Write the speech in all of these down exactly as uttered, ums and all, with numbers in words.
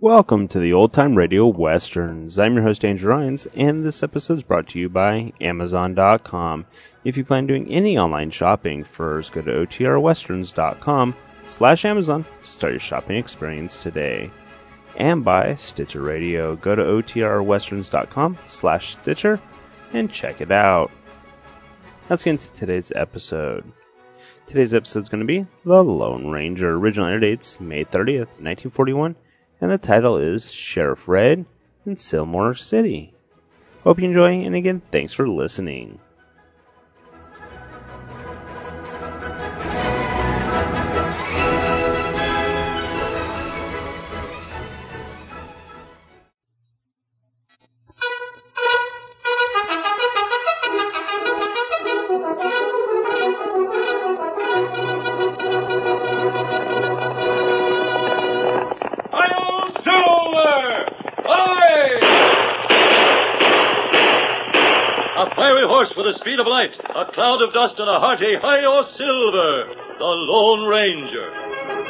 Welcome to the Old Time Radio Westerns. I'm your host, Andrew Rhynes, and this episode is brought to you by Amazon dot com. If you plan doing any online shopping, first go to O T R westerns dot com slash Amazon to start your shopping experience today. And by Stitcher Radio. Go to O T R westerns dot com slash Stitcher and check it out. Let's get into today's episode. Today's episode is going to be The Lone Ranger. Original air dates May thirtieth, nineteen forty-one. And the title is Sheriff Red in Sylmore City. Hope you enjoy, and again, thanks for listening. With the speed of light, a cloud of dust, and a hearty Hi-Yo Silver, the Lone Ranger.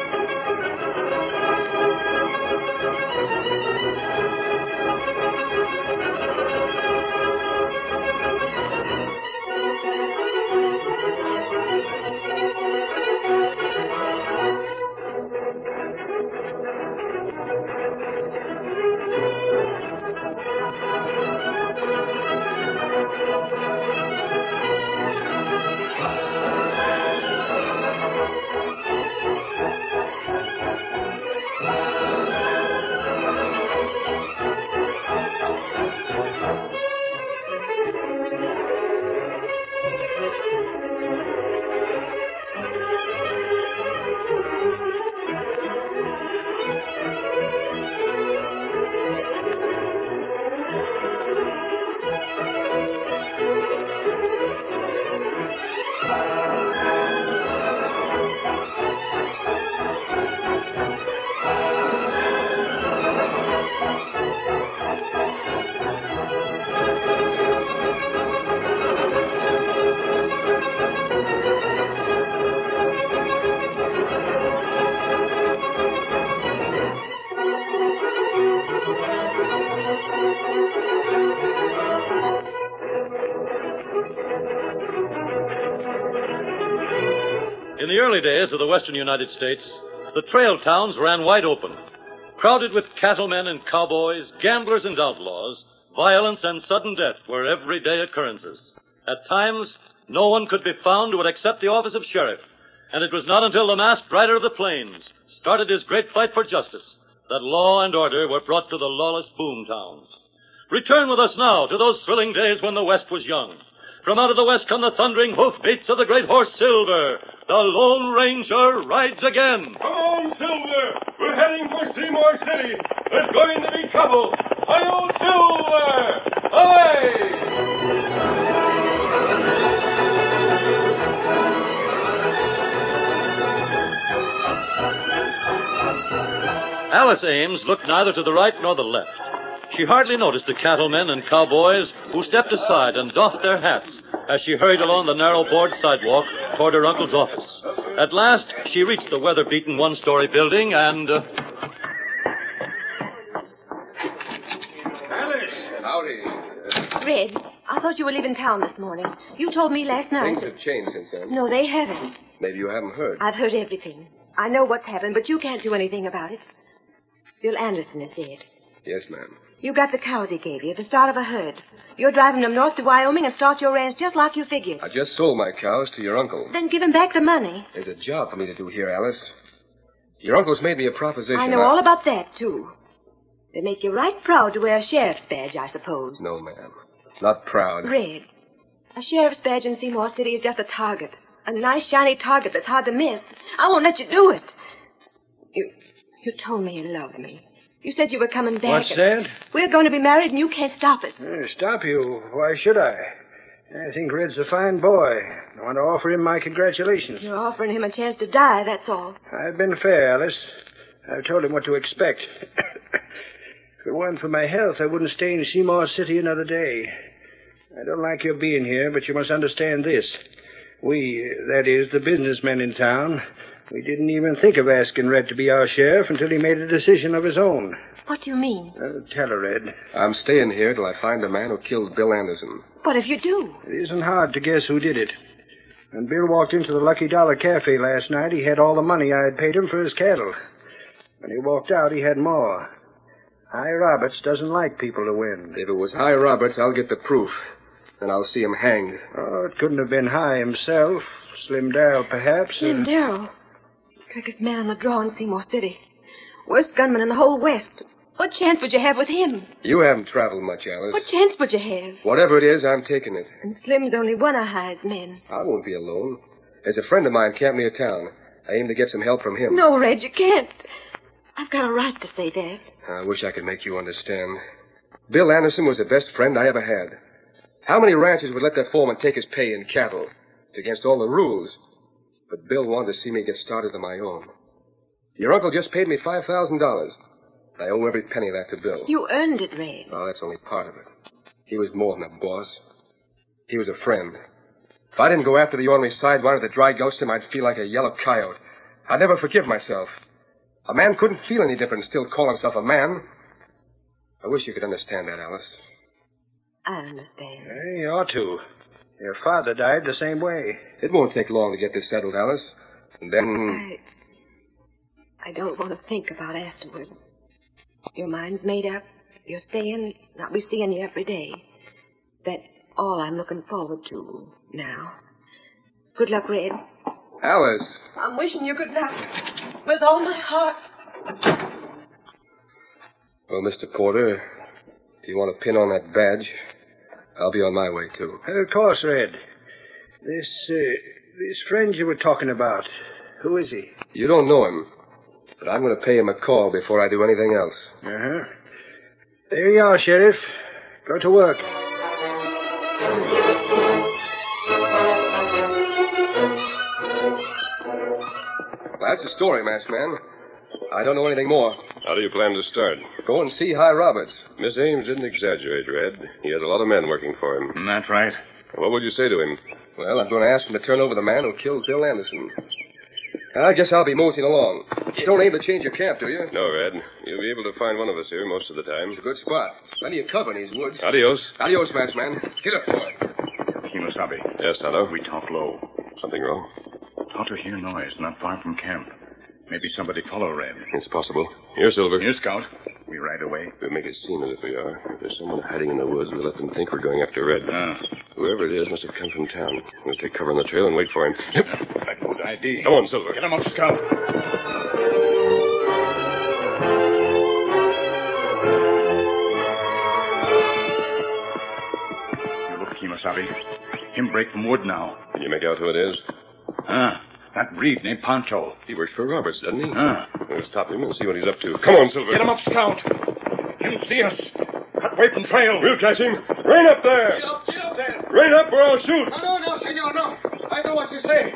In the early days of the western United States, the trail towns ran wide open, crowded with cattlemen and cowboys, gamblers and outlaws. Violence and sudden death were everyday occurrences. At times, no one could be found who would accept the office of sheriff, and it was not until the masked rider of the plains started his great fight for justice that law and order were brought to the lawless boom towns. Return with us now to those thrilling days when the West was young. From out of the West come the thundering hoofbeats of the great horse Silver. The Lone Ranger rides again. Come on, Silver. We're heading for Seymour City. There's going to be trouble. Hi-yo, Silver! Away! Alice Ames looked neither to the right nor the left. She hardly noticed the cattlemen and cowboys who stepped aside and doffed their hats as she hurried along the narrow board sidewalk toward her uncle's office. At last, she reached the weather-beaten one-story building and... Uh... Alice! Howdy. Red, I thought you were leaving town this morning. You told me last night... Things have changed since then. No, they haven't. Maybe you haven't heard. I've heard everything. I know what's happened, but you can't do anything about it. Bill Anderson is dead. Yes, ma'am. You got the cows he gave you, the start of a herd. You're driving them north to Wyoming and start your ranch just like you figured. I just sold my cows to your uncle. Then give him back the money. There's a job for me to do here, Alice. Your uncle's made me a proposition. I know I... all about that, too. They make you right proud to wear a sheriff's badge, I suppose. No, ma'am. Not proud. Red, a sheriff's badge in Seymour City is just a target. A nice, shiny target that's hard to miss. I won't let you do it. You, you told me you loved me. You said you were coming back. What's that? We're going to be married and you can't stop us. Uh, stop you? Why should I? I think Red's a fine boy. I want to offer him my congratulations. You're offering him a chance to die, that's all. I've been fair, Alice. I've told him what to expect. If it weren't for my health, I wouldn't stay in Seymour City another day. I don't like your being here, but you must understand this. We, that is, the businessmen in town, We didn't even think of asking Red to be our sheriff until he made a decision of his own. What do you mean? Uh, tell her, Red. I'm staying here till I find the man who killed Bill Anderson. What if you do? It isn't hard to guess who did it. When Bill walked into the Lucky Dollar Cafe last night, he had all the money I had paid him for his cattle. When he walked out, he had more. Hi Roberts doesn't like people to win. If it was Hi Roberts, I'll get the proof. Then I'll see him hanged. Oh, it couldn't have been Hi himself. Slim Darrell, perhaps. Slim uh... Darrell. Quickest man on the draw in Seymour City. Worst gunman in the whole West. What chance would you have with him? You haven't traveled much, Alice. What chance would you have? Whatever it is, I'm taking it. And Slim's only one of High's men. I won't be alone. There's a friend of mine camped near town. I aim to get some help from him. No, Red, you can't. I've got a right to say that. I wish I could make you understand. Bill Anderson was the best friend I ever had. How many ranchers would let their foreman take his pay in cattle? It's against all the rules. But Bill wanted to see me get started on my own. Your uncle just paid me five thousand dollars. I owe every penny of that to Bill. You earned it, Red. Oh, that's only part of it. He was more than a boss. He was a friend. If I didn't go after the ornery sidewinder that dry ghosted him, I'd feel like a yellow coyote. I'd never forgive myself. A man couldn't feel any different and still call himself a man. I wish you could understand that, Alice. I understand. Hey, you ought to. Your father died the same way. It won't take long to get this settled, Alice. And then... I... I don't want to think about afterwards. Your mind's made up. You're staying. I'll be seeing you every day. That's all I'm looking forward to now. Good luck, Red. Alice! I'm wishing you good luck. With all my heart. Well, Mister Porter, if you want to pin on that badge, I'll be on my way, too. Of course, Red. This, uh, this friend you were talking about, who is he? You don't know him, but I'm going to pay him a call before I do anything else. Uh-huh. There you are, Sheriff. Go to work. That's the story, masked man. I don't know anything more. How do you plan to start? Go and see Hi Roberts. Miss Ames didn't exaggerate, Red. He has a lot of men working for him. That's right. What would you say to him? Well, I'm going to ask him to turn over the man who killed Bill Anderson. I guess I'll be moseying along. You don't aim to change your camp, do you? No, Red. You'll be able to find one of us here most of the time. It's a good spot. Plenty of cover in these woods. Adios. Adios, masked man. Get up, boy. Kimosabe. Yes, Tonto? We talk low. Something wrong? Thought to hear noise not far from camp. Maybe somebody follow Red. It's possible. Here, Silver. Here, Scout. We ride away. We'll make it seem as if we are. If there's someone hiding in the woods, we'll let them think we're going after Red. Ah. Whoever it is must have come from town. We'll take cover on the trail and wait for him. Yep. That good idea. Come on, Silver. Get him up, Scout. You look, Kimosabe. Him break from wood now. Can you make out who it is? Ah, that breed named Pancho. He works for Roberts, doesn't he? Ah. We'll stop him and see what he's up to. Come on, Silver. Get him up, Scout. Him see us. Cut away from trail. We'll catch him. Rain up there. Get up, get up there. Rain up or I'll shoot. No, no, no, senor, no. I know what you say.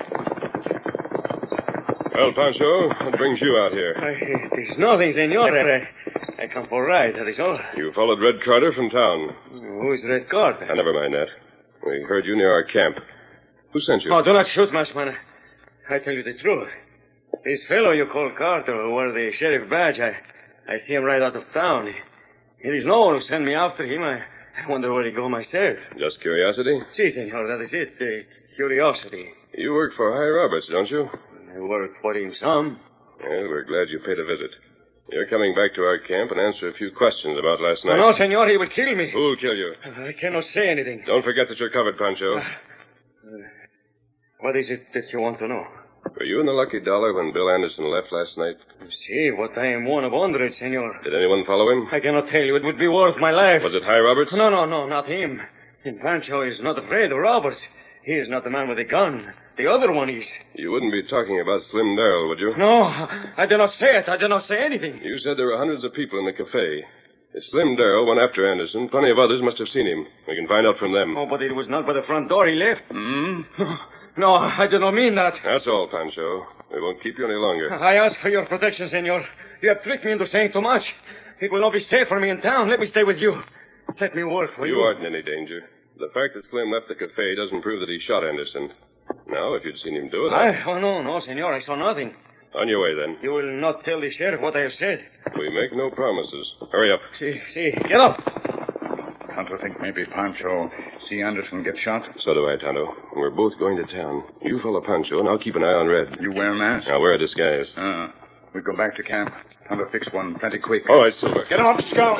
Well, Pancho, what brings you out here? I, there's nothing, senor. I, I come for a ride, that is all. You followed Red Carter from town. Who's Red Carter? Ah, never mind that. We heard you near our camp. Who sent you? Oh, do not shoot, Maskman. I tell you the truth. This fellow you call Carter, who wore the sheriff badge, I, I see him right out of town. It is no one who sent me after him. I, I wonder where he go myself. Just curiosity? Si, senor, that is it. Uh, curiosity. You work for Hi Roberts, don't you? I work for him some. Well, we're glad you paid a visit. You're coming back to our camp and answer a few questions about last night. No, no, senor, he will kill me. Who'll kill you? I cannot say anything. Don't forget that you're covered, Pancho. Uh, what is it that you want to know? Were you in the Lucky Dollar when Bill Anderson left last night? See, what I am one of hundreds, senor. Did anyone follow him? I cannot tell you. It would be worth my life. Was it Hi Roberts? No, no, no, not him. And Pancho is not afraid of Roberts. He is not the man with the gun. The other one is. You wouldn't be talking about Slim Darrell, would you? No, I do not say it. I do not say anything. You said there were hundreds of people in the cafe. If Slim Darrell went after Anderson, plenty of others must have seen him. We can find out from them. Oh, but it was not by the front door he left. Hmm? No, I do not mean that. That's all, Pancho. We won't keep you any longer. I ask for your protection, senor. You have tricked me into saying too much. It will not be safe for me in town. Let me stay with you. Let me work for you. You aren't in any danger. The fact that Slim left the cafe doesn't prove that he shot Anderson. Now, if you'd seen him do it... I... Oh, no, no, senor. I saw nothing. On your way, then. You will not tell the sheriff what I have said. We make no promises. Hurry up. See, see. Get up. Tonto think maybe Pancho see Anderson get shot. So do I, Tonto. We're both going to town. You follow Pancho, and I'll keep an eye on Red. You wear a mask? I'll wear a disguise. Ah. We go back to camp. Tonto fix one plenty quick. All right, Silver. Get him up, Scout.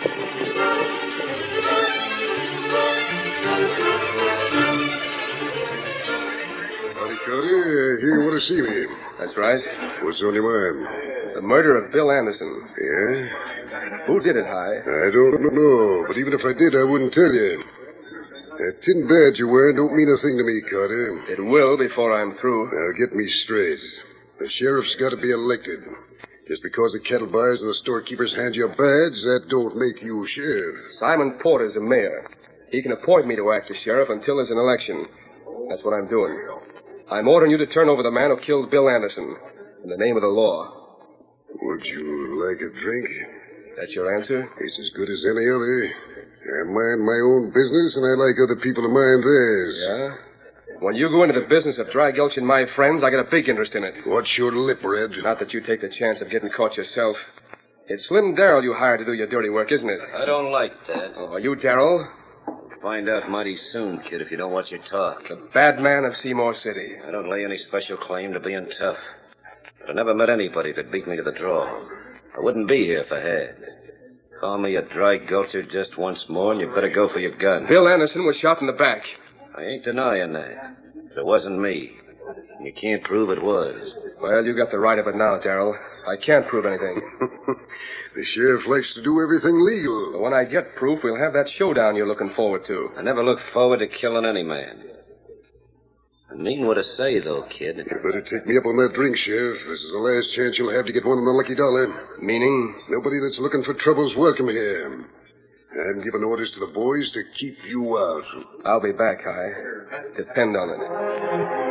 Howdy, Cody. I hear you want to see me. That's right. What's on your mind? The murder of Bill Anderson. Yeah? Who did it, Hi? I don't know, but even if I did, I wouldn't tell you. That tin badge you're wearing don't mean a thing to me, Carter. It will before I'm through. Now, get me straight. The sheriff's got to be elected. Just because the cattle buyers and the storekeepers hand you a badge, that don't make you sheriff. Simon Porter's the mayor. He can appoint me to act as sheriff until there's an election. That's what I'm doing. I'm ordering you to turn over the man who killed Bill Anderson in the name of the law. Would you like a drink? That's your answer? It's as good as any other. I mind my own business, and I like other people to mind theirs. Yeah? When you go into the business of dry gulching my friends, I got a big interest in it. What's your lip, Red? Not that you take the chance of getting caught yourself. It's Slim Darrell you hired to do your dirty work, isn't it? I don't like that. Oh, are you Darrell? Find out mighty soon, kid, if you don't watch your talk. The bad man of Seymour City. I don't lay any special claim to being tough. But I never met anybody that beat me to the draw. I wouldn't be here if I had. Call me a dry gulcher just once more, and you better go for your gun. Bill Anderson was shot in the back. I ain't denying that. But it wasn't me. And you can't prove it was. Well, you got the right of it now, Darrell. I can't prove anything. The sheriff likes to do everything legal. But when I get proof, we'll have that showdown you're looking forward to. I never look forward to killing any man. I mean what I say, though, kid. You better take me up on that drink, Sheriff. This is the last chance you'll have to get one in the lucky dollar. Meaning? Nobody that's looking for trouble's welcome here. I'm giving orders to the boys to keep you out. I'll be back, Hi. Depend on it.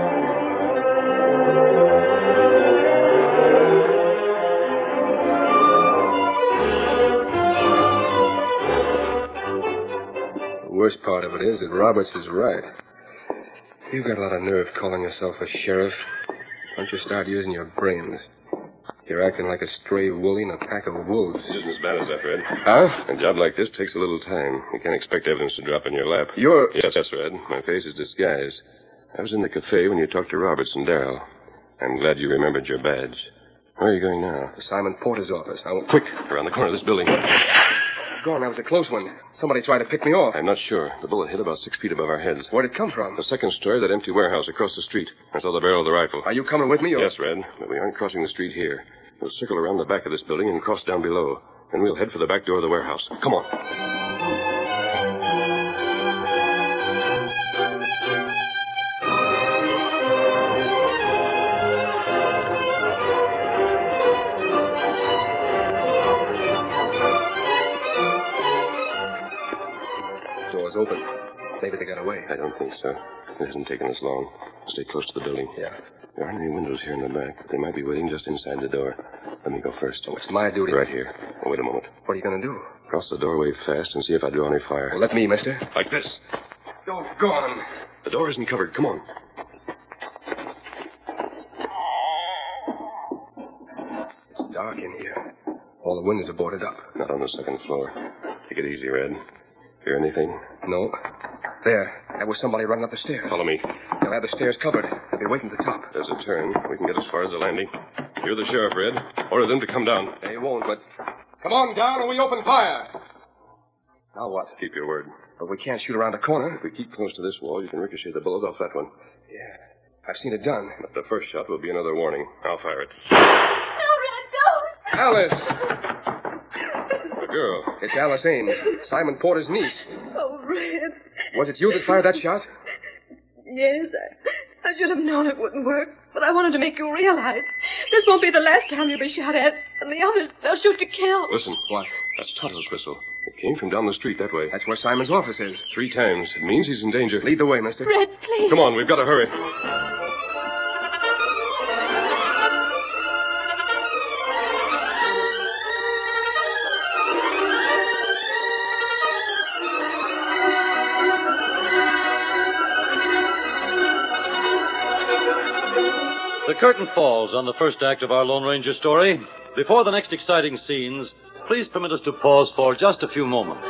The worst part of it is that Roberts is right. You've got a lot of nerve calling yourself a sheriff. Why don't you start using your brains? You're acting like a stray woolly in a pack of wolves. It isn't as bad as that, Red. Huh? A job like this takes a little time. You can't expect evidence to drop in your lap. You're... Yes, yes, Red. My face is disguised. I was in the cafe when you talked to Roberts and Darrell. I'm glad you remembered your badge. Where are you going now? To Simon Porter's office. I will... Quick, around the corner of this building. Gone, that was a close one. Somebody tried to pick me off. I'm not sure. The bullet hit about six feet above our heads. Where'd it come from? The second story, that empty warehouse across the street. I saw the barrel of the rifle. Are you coming with me, or... Yes, Red, but we aren't crossing the street here. We'll circle around the back of this building and cross down below. Then we'll head for the back door of the warehouse. Come on. Door's open. Maybe they got away. I don't think so. It hasn't taken us long. Stay close to the building. Yeah. There aren't any windows here in the back, but they might be waiting just inside the door. Let me go first. Oh, it's my duty. Right here. Oh, wait a moment. What are you going to do? Cross the doorway fast and see if I draw any fire. Well, let me, mister. Like this. Doggone. The door isn't covered. Come on. It's dark in here. All the windows are boarded up. Not on the second floor. Take it easy, Red. Hear anything? No. There. There was somebody running up the stairs. Follow me. They'll have the stairs covered. They'll be waiting at the top. There's a turn. We can get as far as the landing. You're the sheriff, Red. Order them to come down. They won't, but... Come on down and we open fire. Now what? Keep your word. But we can't shoot around the corner. If we keep close to this wall, you can ricochet the bullet off that one. Yeah. I've seen it done. But the first shot will be another warning. I'll fire it. No, Red, don't! Alice! The girl. It's Alice Ames, Simon Porter's niece. Oh, Red. Was it you that fired that shot? Yes, I, I should have known it wouldn't work. But I wanted to make you realize this won't be the last time you'll be shot at. And the others, they'll shoot to kill. Listen. What? That's Tonto's whistle. It came from down the street that way. That's where Simon's office is. Three times. It means he's in danger. Lead the way, mister. Red, please. Come on, we've got to hurry. The curtain falls on the first act of our Lone Ranger story. Before the next exciting scenes, please permit us to pause for just a few moments.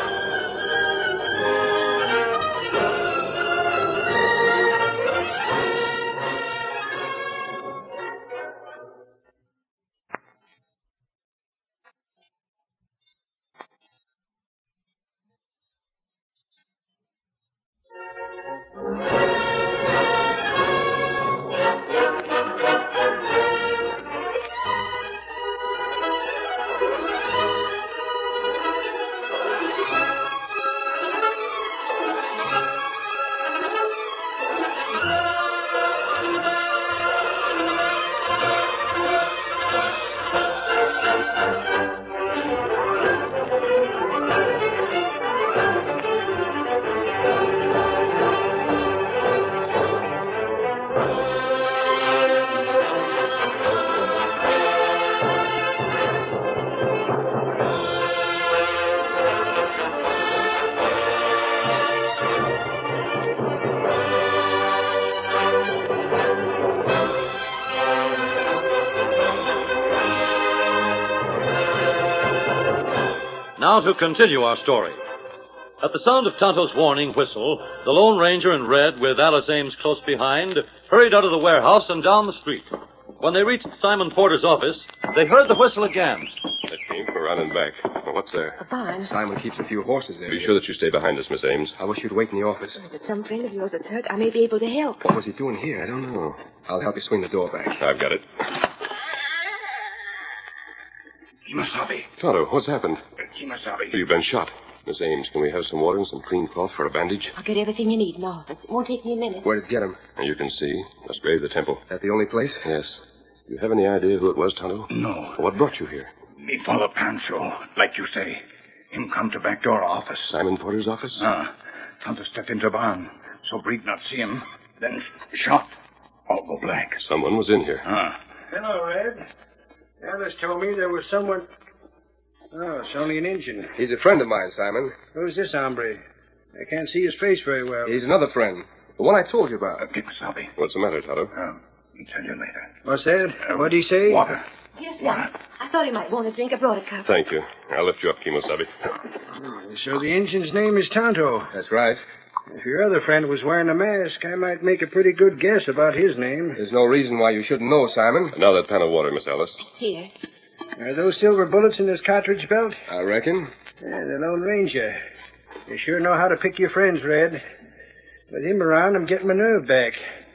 Now to continue our story. At the sound of Tonto's warning whistle, the Lone Ranger and Red, with Alice Ames close behind, hurried out of the warehouse and down the street. When they reached Simon Porter's office, they heard the whistle again. That came for running back. Well, what's there? A barn. Simon keeps a few horses there. Be sure that you stay behind us, Miss Ames. I wish you'd wait in the office. If it's some friend of yours that's hurt, I may be able to help. What was he doing here? I don't know. I'll help you swing the door back. I've got it. Kimasabi. Tonto, what's happened? Kimasabi. You've been shot. Miss Ames, can we have some water and some clean cloth for a bandage? I'll get everything you need in the office. It won't take me a minute. Where did you get him? And you can see. Must graze the temple. That the only place? Yes. Do you have any idea who it was, Tonto? No. What brought you here? Me follow Pancho, like you say. Him come to back door office. Simon Porter's office? Ah. Tonto stepped into barn, so Breed not see him. Then shot. All go black. Someone was in here. Ah. Hello, Red. Alice told me there was someone... Oh, it's only an Injun. He's a friend of mine, Simon. Who's this hombre? I can't see his face very well. He's another friend. The one I told you about. Uh, Kimasabi. What's the matter, Tonto? Um, I'll tell you later. What's that? Uh, What'd he say? Water. Yes, sir. I thought he might want a drink. I brought a cup. Thank you. I'll lift you up, Kimosabe. Oh, so the Injun's name is Tonto. That's right. If your other friend was wearing a mask, I might make a pretty good guess about his name. There's no reason why you shouldn't know, Simon. Now that pan of water, Miss Alice. Here. Are those silver bullets in this cartridge belt? I reckon. Yeah, the Lone Ranger. You sure know how to pick your friends, Red. With him around, I'm getting my nerve back.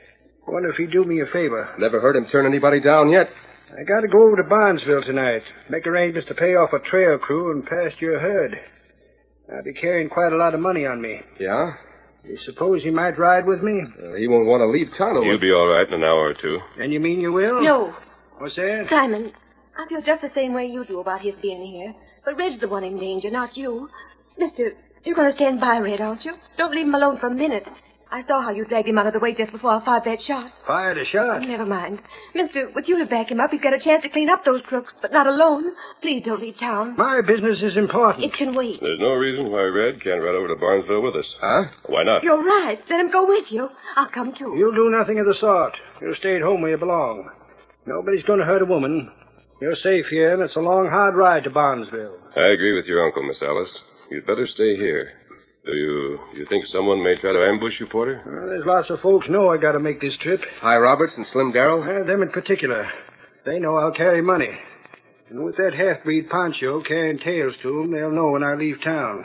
I wonder if he'd do me a favor. Never heard him turn anybody down yet. I gotta go over to Barnesville tonight. Make arrangements to pay off a trail crew and pasture a herd. I'll be carrying quite a lot of money on me. Yeah? You suppose he might ride with me? Uh, he won't want to leave Tonto. You'll be all right in an hour or two. And you mean you will? No. What's that? Simon, I feel just the same way you do about his being here. But Red's the one in danger, not you. Mister, you're going to stand by Red, aren't you? Don't leave him alone for a minute. I saw how you dragged him out of the way just before I fired that shot. Fired a shot? Oh, never mind. Mister, with you to back him up, he's got a chance to clean up those crooks, but not alone. Please don't leave town. My business is important. It can wait. There's no reason why Red can't ride over to Barnesville with us. Huh? Why not? You're right. Let him go with you. I'll come too. You'll do nothing of the sort. You'll stay at home where you belong. Nobody's going to hurt a woman. You're safe here, and it's a long, hard ride to Barnesville. I agree with your uncle, Miss Alice. You'd better stay here. Do you you think someone may try to ambush you, Porter? Well, there's lots of folks know I got to make this trip. Hi, Roberts and Slim Darrell? Uh, them in particular. They know I'll carry money. And with that half-breed Pancho carrying tales to them, they'll know when I leave town.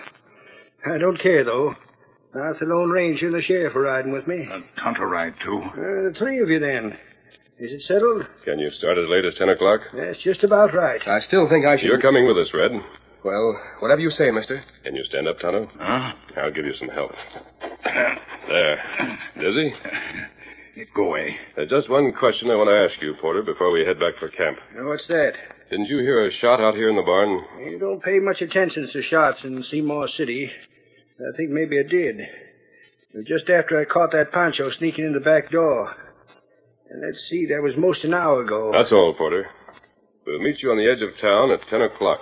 I don't care, though. Now, if the Lone Ranger and the sheriff are riding with me. Uh, Tonto ride, too. Uh, the three of you, then. Is it settled? Can you start as late as ten o'clock? That's just about right. I still think I should... You're coming with us, Red. Well, whatever you say, mister. Can you stand up, Tonto? Huh? I'll give you some help. There. Dizzy? It go away. There's just one question I want to ask you, Porter, before we head back for camp. Now, what's that? Didn't you hear a shot out here in the barn? You don't pay much attention to shots in Seymour City. I think maybe I did. It was just after I caught that Pancho sneaking in the back door. And let's see, that was most an hour ago. That's all, Porter. We'll meet you on the edge of town at ten o'clock.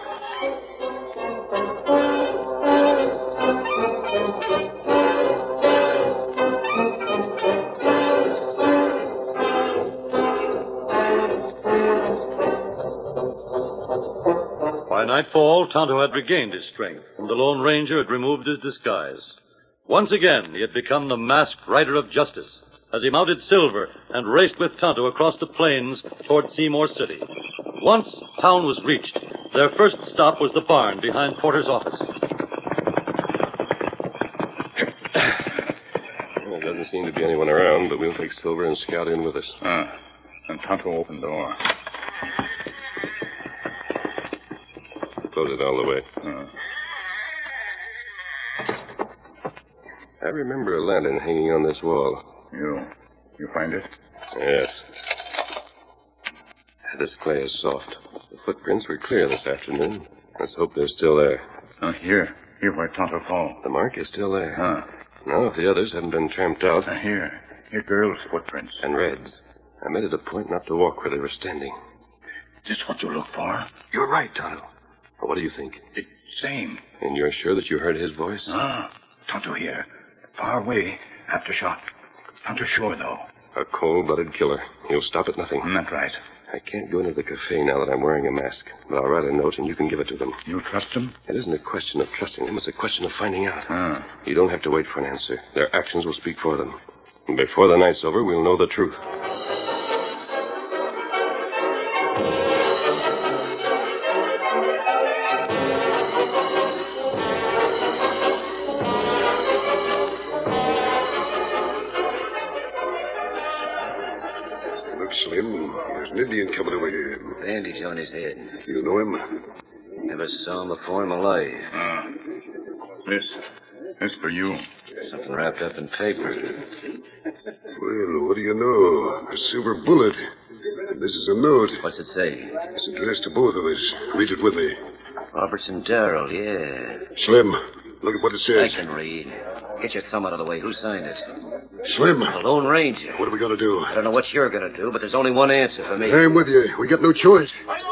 nightfall, Tonto had regained his strength, and the Lone Ranger had removed his disguise. Once again, he had become the masked rider of justice as he mounted Silver and raced with Tonto across the plains toward Seymour City. Once town was reached, their first stop was the barn behind Porter's office. Well, there doesn't seem to be anyone around, but we'll take Silver and Scout in with us. Ah, and Tonto opened the door. Close it all the way. Uh. I remember a lantern hanging on this wall. You... you find it? Yes. This clay is soft. The footprints were clear this afternoon. Let's hope they're still there. Uh, here. Here where Tonto fell. The mark is still there. Huh. No, if the others haven't been tramped out. Uh, here. Here, girls' footprints. And Red's. I made it a point not to walk where they were standing. Is this what you look for? You're right, Tonto. Well, what do you think? It's same. And you're sure that you heard his voice? Ah, Tonto here. Far away. Aftershot. Tonto sure, though. A cold-blooded killer. He'll stop at nothing. That's right. I can't go into the cafe now that I'm wearing a mask, but I'll write a note and you can give it to them. You trust them? It isn't a question of trusting them. It's a question of finding out. Ah. You don't have to wait for an answer. Their actions will speak for them. And before the night's over, we'll know the truth. Slim, there's an Indian coming over here. Bandage on his head. You know him? Never saw him before in my life. Ah. This. This for you. Something wrapped up in paper. Well, what do you know? A silver bullet. And this is a note. What's it say? It's addressed to both of us. Read it with me. Robertson Darrell, yeah. Slim, look at what it says. I can read. Get your thumb out of the way. Who signed it? Slim. The Lone Ranger. What are we going to do? I don't know what you're going to do, but there's only one answer for me. I'm with you. We got no choice.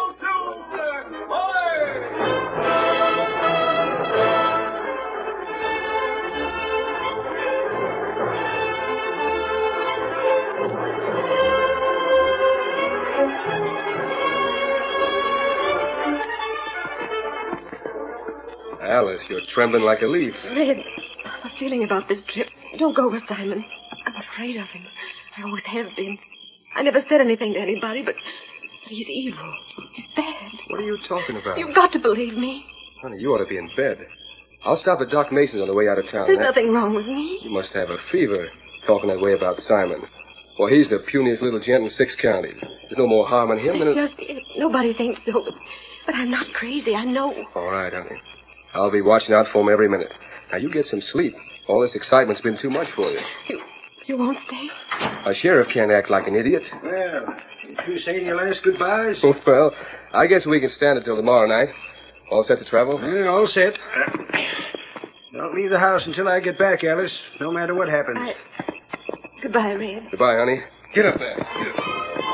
Alice, you're trembling like a leaf. Red, I'm feeling about this trip. Don't go with Simon. I'm afraid of him. I always have been. I never said anything to anybody, but, but he's evil. He's bad. What are you talking about? You've got to believe me. Honey, you ought to be in bed. I'll stop at Doc Mason's on the way out of town. There's that... nothing wrong with me. You must have a fever, talking that way about Simon. Well, he's the puniest little gent in six counties. There's no more harm in him than... It's it... just... It, nobody thinks so, but, but I'm not crazy. I know. All right, honey. I'll be watching out for him every minute. Now, you get some sleep. All this excitement's been too much for you. You, you won't stay? A sheriff can't act like an idiot. Well, you saying your last goodbyes? Well, I guess we can stand it till tomorrow night. All set to travel? Yeah, all set. Don't leave the house until I get back, Alice, no matter what happens. I... Goodbye, Red. Goodbye, honey. Get up there. Get up.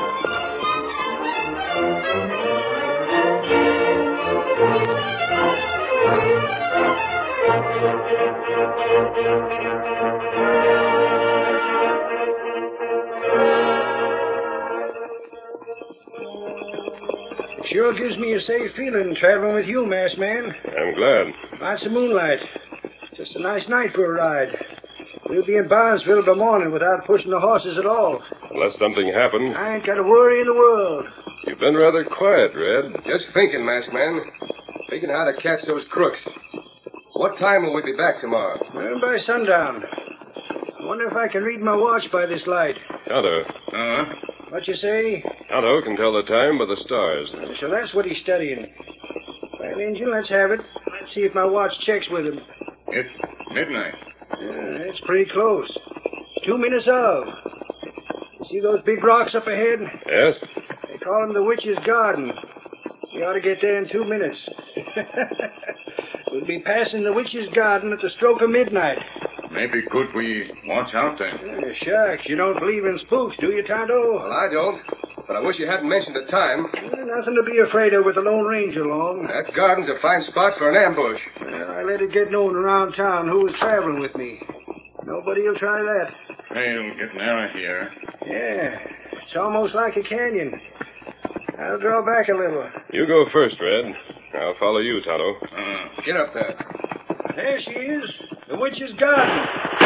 It sure gives me a safe feeling traveling with you, masked man. I'm glad. Lots of moonlight. Just a nice night for a ride. We'll be in Barnesville by morning without pushing the horses at all. Unless something happens. I ain't got a worry in the world. You've been rather quiet, Red. Just thinking, masked man. Thinking how to catch those crooks. What time will we be back tomorrow? Well, by sundown. I wonder if I can read my watch by this light. Tonto. Uh-huh. What you say? Tonto can tell the time by the stars. So that's what he's studying. Well, Injun, let's have it. Let's see if my watch checks with him. It's midnight. Yeah, that's pretty close. Two minutes of. You see those big rocks up ahead? Yes? They call them the Witch's Garden. We ought to get there in two minutes. We'll be passing the Witch's Garden at the stroke of midnight. Maybe could we watch out then? Yeah, shucks, you don't believe in spooks, do you, Tonto? Well, I don't. But I wish you hadn't mentioned the time. Well, nothing to be afraid of with the Lone Ranger along. That garden's a fine spot for an ambush. Well, I let it get known around town who was traveling with me. Nobody will try that. Trail get narrow here. Yeah, it's almost like a canyon. I'll draw back a little. You go first, Red. I'll follow you, Tonto. Uh, Get up there. There she is. The witch is gone.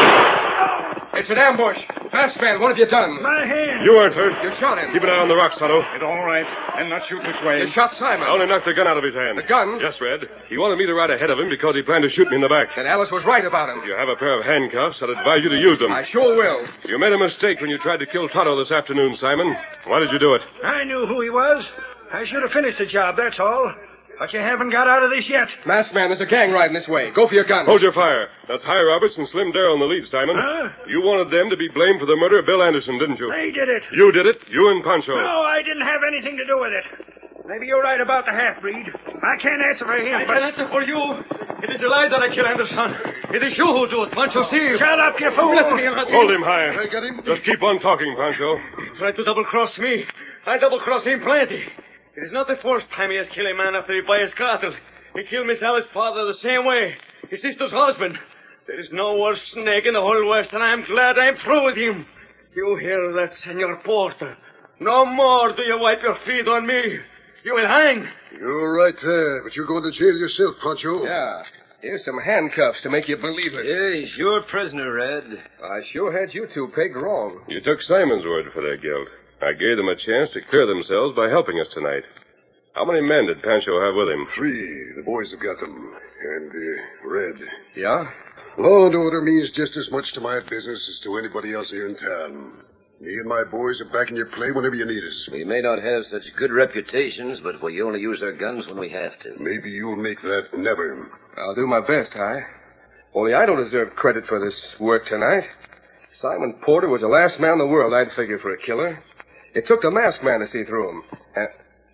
It's an ambush. Fast, man. What have you done? My hand. You weren't hurt. You shot him. Keep an eye on the rocks, Tonto. It's all right. And not shoot this way. You shot Simon. I only knocked the gun out of his hand. The gun? Yes, Red. He wanted me to ride ahead of him because he planned to shoot me in the back. Then Alice was right about him. If you have a pair of handcuffs, I'd advise you to use them. I sure will. You made a mistake when you tried to kill Tonto this afternoon, Simon. Why did you do it? I knew who he was. I should have finished the job, that's all. But you haven't got out of this yet. Masked man, there's a gang riding this way. Go for your guns. Hold your fire. That's Hi Roberts and Slim Darrell in the lead, Simon. Huh? You wanted them to be blamed for the murder of Bill Anderson, didn't you? They did it. You did it. You and Pancho. No, I didn't have anything to do with it. Maybe you're right about the half-breed. I can't answer for him, I but... can answer for you. It is a lie that I killed Anderson. It is you who do it, Pancho. See? Shut up, you fool. Let me, let me. Hold him high. I got him. Just keep on talking, Pancho. He tried to double-cross me. I double-crossed him plenty. It is not the first time he has killed a man after he buy his cattle. He killed Miss Alice's father the same way. His sister's husband. There is no worse snake in the whole West, and I'm glad I'm through with him. You hear that, Senor Porter? No more do you wipe your feet on me. You will hang. You're right there, but you're going to jail yourself, Pancho. Yeah. Here's some handcuffs to make you believe it. Yeah, he's your prisoner, Red. I sure had you two pegged wrong. You took Simon's word for their guilt. I gave them a chance to clear themselves by helping us tonight. How many men did Pancho have with him? Three. The boys have got them. And, uh, Red. Yeah? Law and order means just as much to my business as to anybody else here in town. Me and my boys are back in your play whenever you need us. We may not have such good reputations, but we only use our guns when we have to. Maybe you'll make that never. I'll do my best, Hi. Only I don't deserve credit for this work tonight. Simon Porter was the last man in the world I'd figure for a killer. It took the masked man to see through him. And,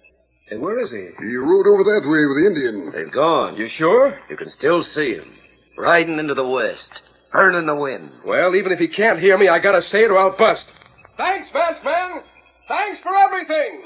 and where is he? He rode over that way with the Indian. They've gone. You sure? You can still see him. Riding into the west. Burning the wind. Well, even if he can't hear me, I gotta say it or I'll bust. Thanks, masked man. Thanks for everything.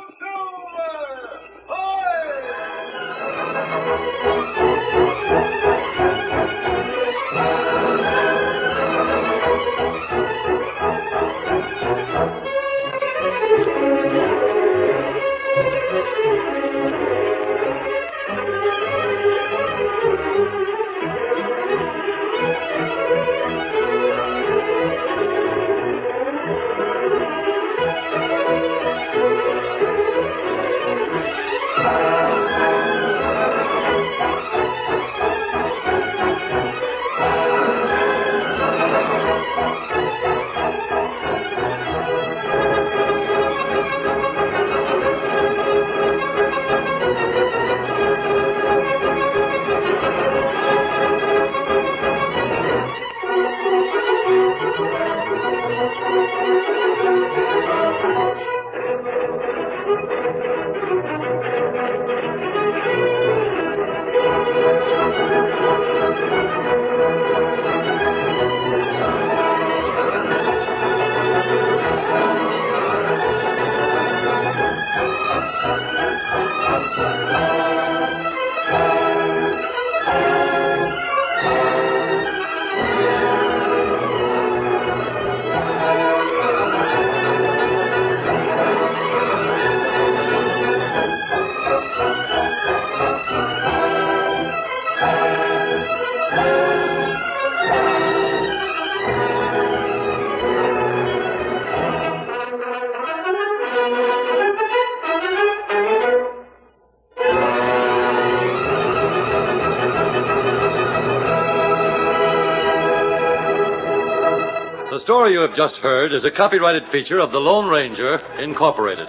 The story you have just heard is a copyrighted feature of the Lone Ranger, Incorporated.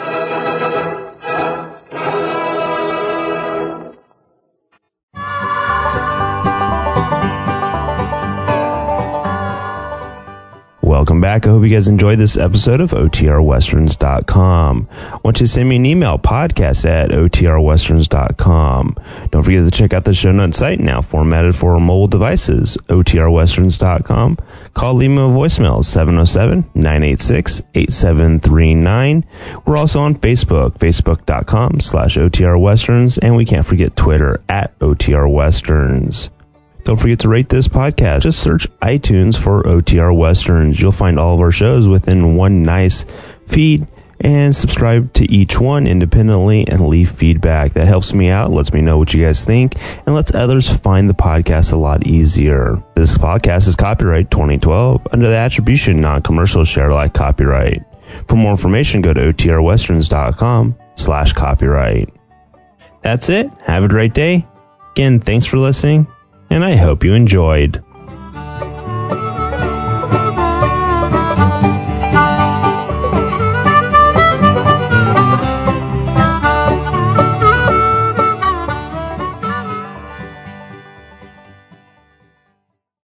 Welcome back. I hope you guys enjoyed this episode of O T R westerns dot com. Want you to send me an email, podcast at O T R westerns dot com. Don't forget to check out the show notes site, now formatted for mobile devices, O T R westerns dot com. Call, leave me a voicemail, seven oh seven, nine eight six, eight seven three nine. We're also on Facebook, facebook.com slash OTRwesterns, and we can't forget Twitter at O T R Westerns. Don't forget to rate this podcast. Just search iTunes for O T R Westerns. You'll find all of our shows within one nice feed, and subscribe to each one independently and leave feedback. That helps me out, lets me know what you guys think, and lets others find the podcast a lot easier. This podcast is copyright twenty twelve under the attribution non-commercial share alike copyright. For more information, go to O T R westerns dot com slash copyright. That's it. Have a great day. Again, thanks for listening, and I hope you enjoyed.